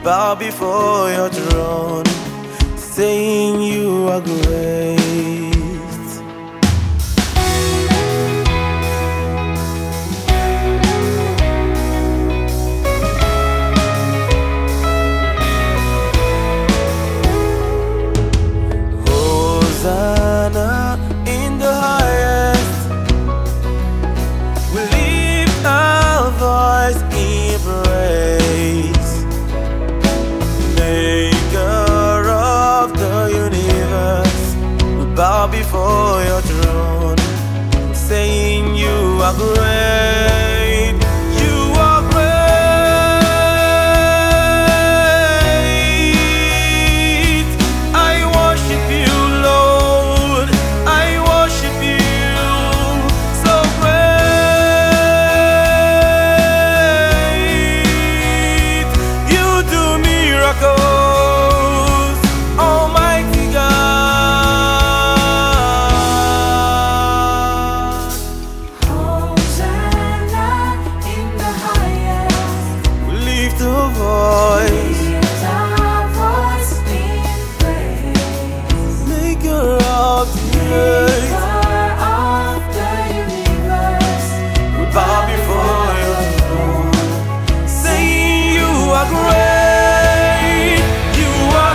bow before your throne, saying you are great. Hosanna in the highest, we lift our voice in praise. Maker of the universe, we bow before your throne, saying you are great. You are great. I worship you, Lord. I worship you. So great. You do miracles, Almighty God. Hosanna in the highest, We lift a voice, lift our voice in praise. Maker of the earth, Maker of the universe, we bow before your throne, saying you are great. You are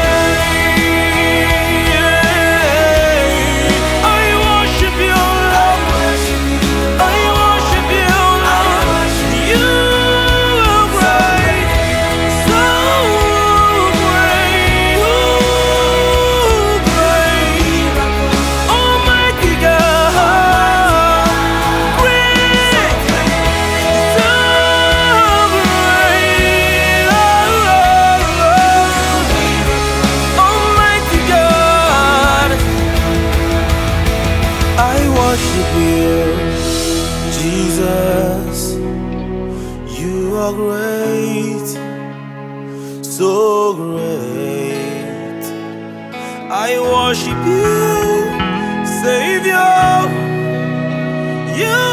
great. I worship you, Lord. I worship you, Lord. You are great, so great, great, Almighty God, great, so great, Almighty God. I worship you, Jesus. You are great, so great. I worship you, Savior. You